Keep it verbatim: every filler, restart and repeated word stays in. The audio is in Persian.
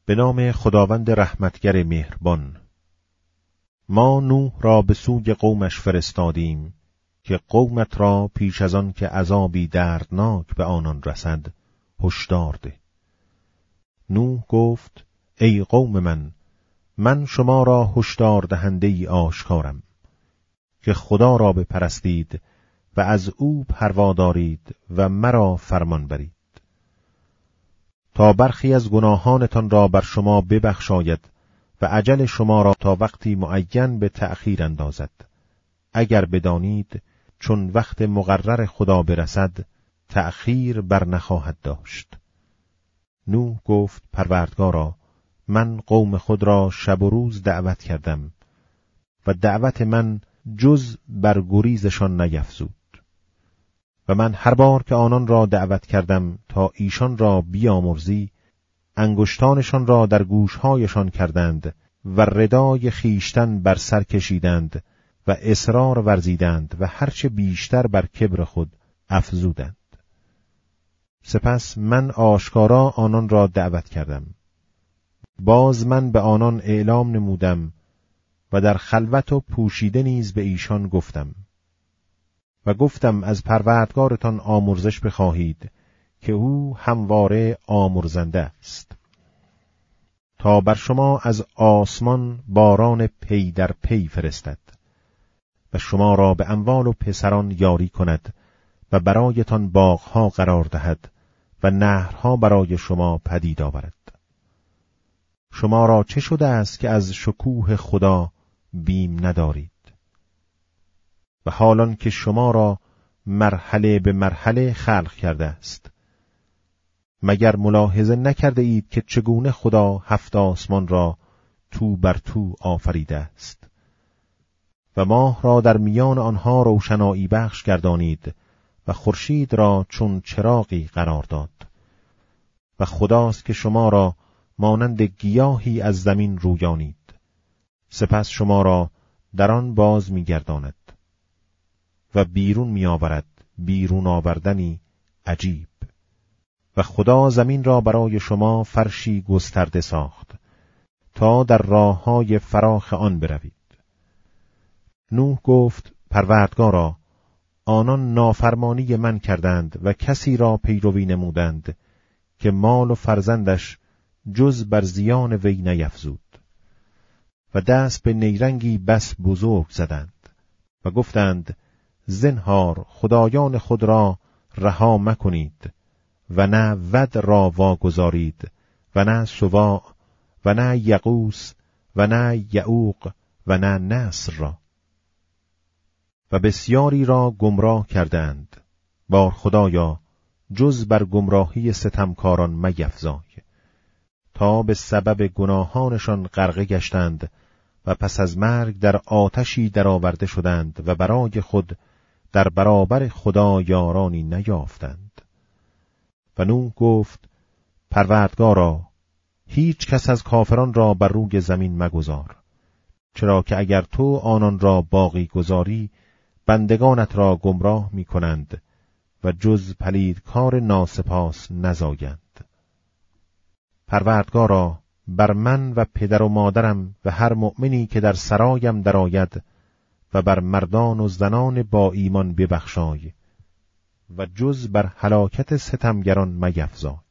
به نام خداوند رحمتگر مهربان. ما نوح را به سوی قومش فرستادیم که قومت را پیش از آن که عذابی دردناک به آنان رسد هشدار ده. نوح گفت: ای قوم من، من شما را هشدار دهنده ای آشکارم که خدا را بپرستید و از او پروا دارید و مرا فرمان برید، تا برخی از گناهانتان را بر شما ببخشاید و اجل شما را تا وقتی معین به تأخیر اندازد، اگر بدانید چون وقت مقرر خدا برسد تأخیر بر نخواهد داشت. نوح گفت: پروردگارا، من قوم خود را شب و روز دعوت کردم و دعوت من جز بر گریزشان نیفزود، و من هر بار که آنان را دعوت کردم تا ایشان را بیامرزی، انگشتانشان را در گوشهایشان کردند و ردای خیشتن بر سر کشیدند و اصرار ورزیدند و هرچه بیشتر بر کبر خود افزودند. سپس من آشکارا آنان را دعوت کردم. باز من به آنان اعلام نمودم و در خلوت و پوشیده نیز به ایشان گفتم و گفتم از پروردگارتان آمرزش بخواهید که او همواره آمرزنده است، تا بر شما از آسمان باران پی در پی فرستد و شما را به اموال و پسران یاری کند و برایتان باغها قرار دهد و نهرها برای شما پدید آورد. شما را چه شده است که از شکوه خدا بیم ندارید؟ و حالان که شما را مرحله به مرحله خلق کرده است، مگر ملاحظه نکرده اید که چگونه خدا هفت آسمان را تو بر تو آفریده است و ماه را در میان آنها روشنایی بخش گردانید و خورشید را چون چراغی قرار داد، و خداست که شما را مانند گیاهی از زمین رویانید، سپس شما را در آن باز می‌گرداند و بیرون می‌آورد بیرون آوردنی عجیب. و خدا زمین را برای شما فرشی گسترده ساخت تا در راه‌های فراخ آن بروید. نوح گفت: پروردگارا، آنان نافرمانی من کردند و کسی را پیروی نمودند که مال و فرزندش جز بر زیان وی نیفزود، و دست به نیرنگی بس بزرگ زدند و گفتند: زنهار خدایان خود را رها مکنید و نه ود را واگذارید و نه سواع و نه یغوث و نه یعوق و نه نصر را، و بسیاری را گمراه کردند. بار خدایا، جز بر گمراهی ستمکاران میفزای، تا به سبب گناهانشان غرقه گشتند و پس از مرگ در آتشی درآورده شدند و برای خود در برابر خدا یارانی نیافتند. و نوح گفت: پروردگارا، هیچ کس از کافران را بر روی زمین مگذار، چرا که اگر تو آنان را باقی گذاری بندگانت را گمراه می کنند و جز پلیدکار ناسپاس نزایند. پروردگارا، بر من و پدر و مادرم و هر مؤمنی که در سرایم درآید و بر مردان و زنان با ایمان ببخشای و جز بر هلاکت ستمگران میفزای.